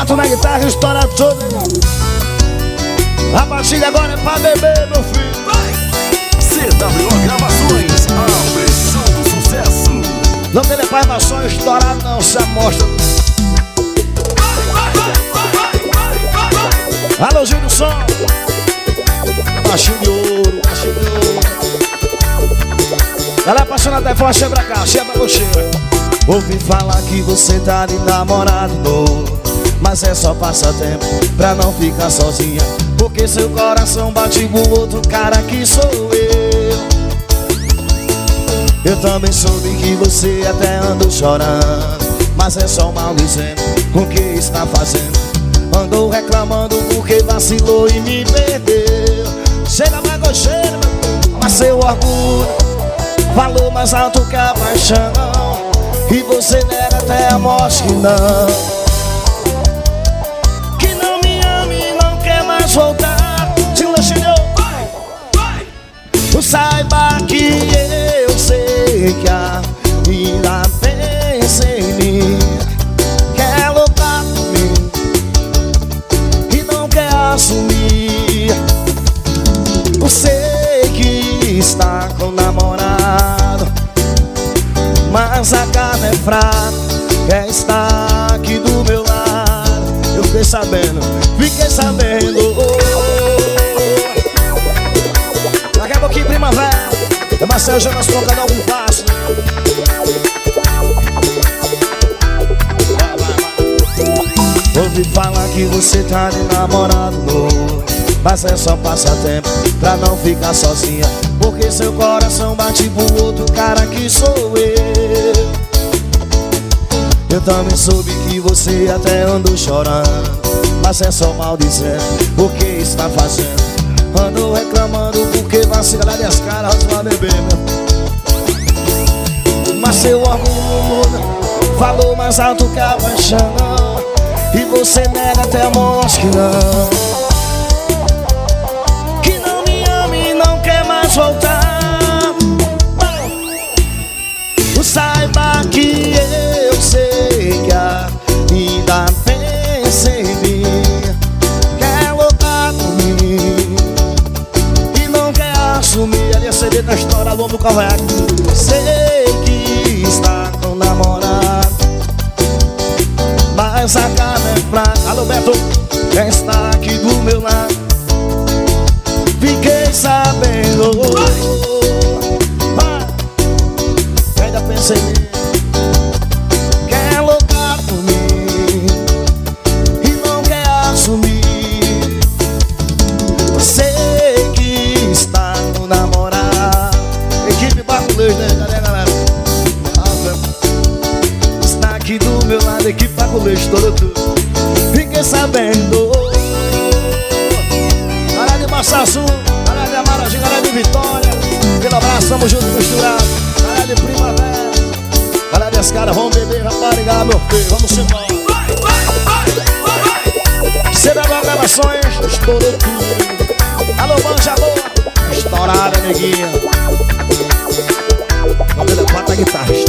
4 na guitarra, estoura toda. A batida agora é pra beber, meu filho. CWO Gravações, a pressão do sucesso. Não tem gravações estourado, não, se amostra. Alô, Gil do Som. Baixinho de ouro, baixinho de ouro. Ela é apaixonada, é forte, pra cá, cheia pra você. Ouvi falar que você tá de namorado novo, mas é só passatempo pra não ficar sozinha, porque seu coração bate pro outro cara que sou eu. Eu também soube que você até andou chorando, mas é só mal dizendo o que está fazendo. Andou reclamando porque vacilou e me perdeu. Chega pra cocheira, mas seu orgulho falou mais alto que a paixão, e você nega até a morte que não. Que não me ama e não quer mais voltar. Silêncio, saiba que eu sei que ainda pensa em mim, quer lutar por mim e não quer assumir. Eu sei que está com o namorado, mas a carne é fraca, quer estar aqui do meu lado. Eu fiquei sabendo. Daqui a pouquinho primavera, é Marcelo Jonas com o canal com fácil. Ouvi falar que você tá de namorado novo, mas é só passatempo pra não ficar sozinha, porque seu coração bate pro outro cara que sou eu. Eu também soube que você até andou chorando, mas é só mal dizendo o que está fazendo. Andou reclamando porque vacila das caras vai beber, meu. Mas seu orgulho falou mais alto que a paixão, e você nega até a morte que não. Que não me ama e não quer mais voltar. Saiba que eu sei que ainda pensa em mim, quer lutar por mim e não quer assumir. Ali a CD da história, Lombo Caveco. Sei que está com o namorado, mas a carne é fraca. Alô, Beto, quem está aqui do meu lado. Fiquei sabendo, ainda pensa em mim, quer lutar por mim e não quer assumir. Sei que está no namorado. Equipe Baculês, né, galera? Está aqui do meu lado, equipe Baculês, estourou tudo. Fiquei sabendo. Galera de Massaçu, galera de Amarajinha, galera de Vitória, pelo abraço, tamo junto, misturado. Galera de Primavera, galera das caras, vamos beber, rapariga, meu filho, vamos embora. CWO Gravações, estourou tudo. Alô, Manja Boa, estourada, neguinha. Vamos levar pra guitarra.